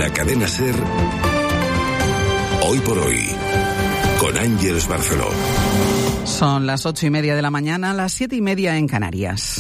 la cadena SER, Hoy por Hoy, con Ángeles Barceló. Son las 8:30 de la mañana, las 7:30 en Canarias.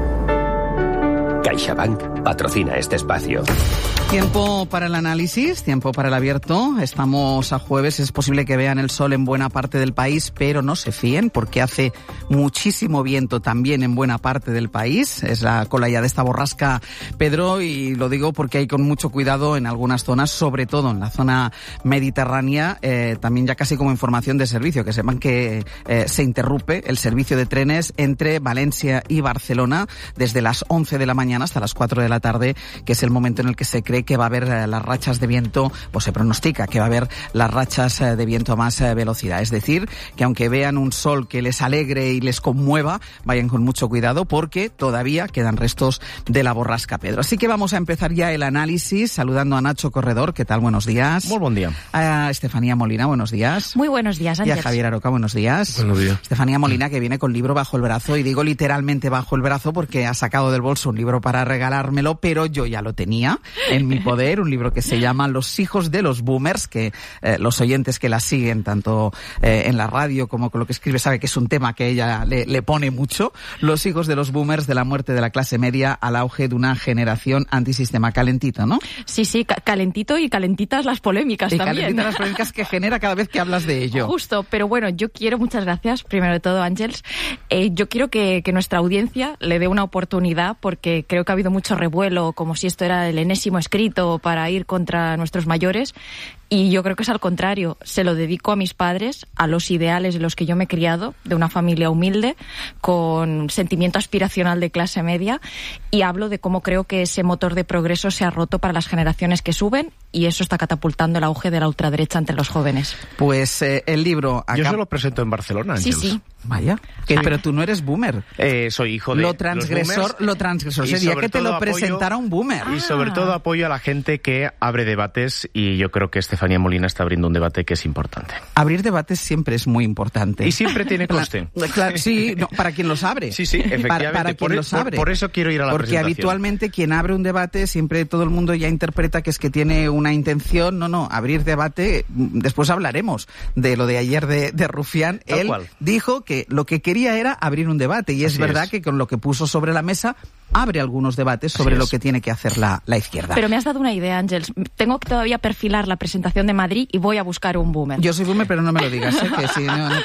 CaixaBank patrocina este espacio. Tiempo para el análisis, tiempo para el abierto. Estamos a jueves, es posible que vean el sol en buena parte del país, pero no se fíen porque hace muchísimo viento también en buena parte del país. Es la cola ya de esta borrasca Pedro, y lo digo porque hay con mucho cuidado en algunas zonas, sobre todo en la zona mediterránea, también ya casi como información de servicio, que sepan que se interrumpe el servicio de trenes entre Valencia y Barcelona desde las 11 de la mañana hasta las 4 de la tarde, que es el momento en el que se cree que va a haber las rachas de viento, pues se pronostica que va a haber las rachas de viento a más velocidad. Es decir, que aunque vean un sol que les alegre y les conmueva, vayan con mucho cuidado porque todavía quedan restos de la borrasca Pedro. Así que vamos a empezar ya el análisis saludando a Nacho Corredor. ¿Qué tal? Buenos días. Muy buen día. A Estefanía Molina, buenos días. Muy buenos días, Ángel. Y a Javier Aroca, buenos días. Buenos días. Estefanía Molina, que viene con libro bajo el brazo, y digo literalmente bajo el brazo porque ha sacado del bolso un libro para regalármelo, pero yo ya lo tenía en mi poder, un libro que se llama Los hijos de los boomers, que los oyentes que la siguen tanto en la radio como con lo que escribe sabe que es un tema que ella le pone mucho. Los hijos de los boomers, de la muerte de la clase media al auge de una generación antisistema. Calentito, ¿no? Sí, calentito, y calentitas las polémicas y también. Calentitas las polémicas que genera cada vez que hablas de ello. Justo, pero bueno, yo quiero, muchas gracias, primero de todo, Ángels. Yo quiero que nuestra audiencia le dé una oportunidad, porque creo que ha habido mucho revuelo, como si esto era el enésimo escrito para ir contra nuestros mayores, y yo creo que es al contrario. Se lo dedico a mis padres, a los ideales de los que yo me he criado, de una familia humilde, con sentimiento aspiracional de clase media, y hablo de cómo creo que ese motor de progreso se ha roto para las generaciones que suben, y eso está catapultando el auge de la ultraderecha entre los jóvenes. Pues el libro... Yo se lo presento en Barcelona, Ángels. Sí. Vaya, pero tú no eres boomer. Soy hijo de lo transgresor sería que te lo presentara un boomer. Y sobre todo apoyo a la gente que abre debates, y yo creo que Estefanía Molina está abriendo un debate que es importante. Abrir debates siempre es muy importante. Y siempre tiene coste. Claro, sí, no, para quien los abre. Sí, efectivamente. Para quien los abre. Por eso quiero ir a la presentación. Porque habitualmente quien abre un debate, siempre todo el mundo ya interpreta que es que tiene una intención. No, abrir debate, después hablaremos de lo de ayer de Rufián. Tal Él cual. dijo que lo que quería era abrir un debate, y es verdad que con lo que puso sobre la mesa abre algunos debates sobre lo que tiene que hacer la izquierda. Pero me has dado una idea, Ángels. Tengo que todavía perfilar la presentación de Madrid y voy a buscar un boomer. Yo soy boomer, pero no me lo digas, que sí,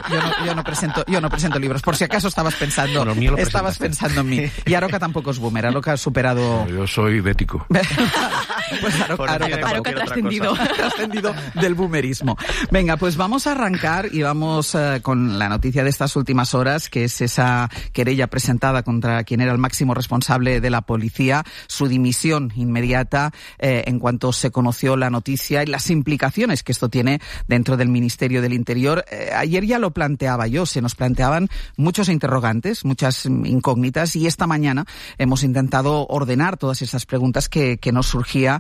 yo no presento libros. Por si acaso estabas pensando en mí. Y Aroca tampoco es boomer. Aroca ha superado... No, yo soy bético. Pues Aroca ha trascendido del boomerismo. Venga, pues vamos a arrancar y vamos con la noticia de estas últimas horas, que es esa querella presentada contra quien era el máximo responsable de la policía, su dimisión inmediata en cuanto se conoció la noticia y las implicaciones que esto tiene dentro del Ministerio del Interior. Ayer ya lo planteaba yo, se nos planteaban muchos interrogantes, muchas incógnitas, y esta mañana hemos intentado ordenar todas esas preguntas que nos surgía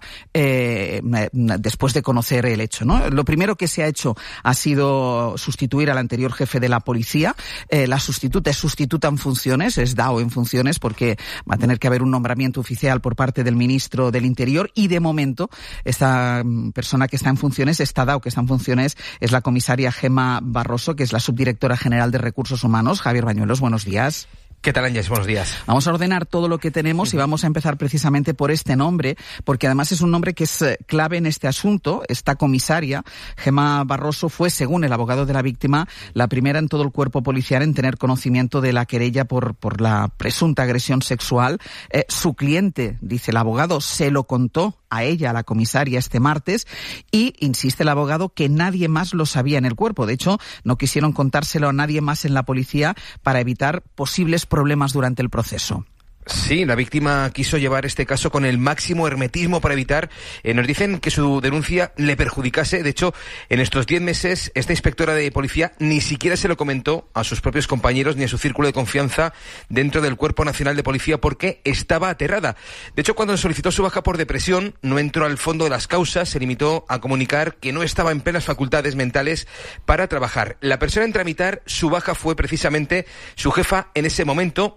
después de conocer el hecho, ¿no? Lo primero que se ha hecho ha sido sustituir al anterior jefe de la policía. La sustituta es sustituta en funciones, es DAO en funciones, porque va a tener que haber un nombramiento oficial por parte del ministro del Interior, y de momento esta persona que está en funciones, esta DAO que está en funciones, es la comisaria Gemma Barroso, que es la subdirectora general de Recursos Humanos. Javier Bañuelos, buenos días. ¿Qué tal, Ángeles? Buenos días. Vamos a ordenar todo lo que tenemos y vamos a empezar precisamente por este nombre, porque además es un nombre que es clave en este asunto. Esta comisaria, Gemma Barroso, fue, según el abogado de la víctima, la primera en todo el cuerpo policial en tener conocimiento de la querella por la presunta agresión sexual. Su cliente, dice el abogado, se lo contó a ella, a la comisaria, este martes, y insiste el abogado que nadie más lo sabía en el cuerpo. De hecho, no quisieron contárselo a nadie más en la policía para evitar posibles problemas durante el proceso. Sí, la víctima quiso llevar este caso con el máximo hermetismo para evitar, nos dicen, que su denuncia le perjudicase. De hecho, en estos 10 meses, esta inspectora de policía ni siquiera se lo comentó a sus propios compañeros ni a su círculo de confianza dentro del Cuerpo Nacional de Policía, porque estaba aterrada. De hecho, cuando solicitó su baja por depresión, no entró al fondo de las causas, se limitó a comunicar que no estaba en plenas facultades mentales para trabajar. La persona en tramitar su baja fue precisamente su jefa en ese momento,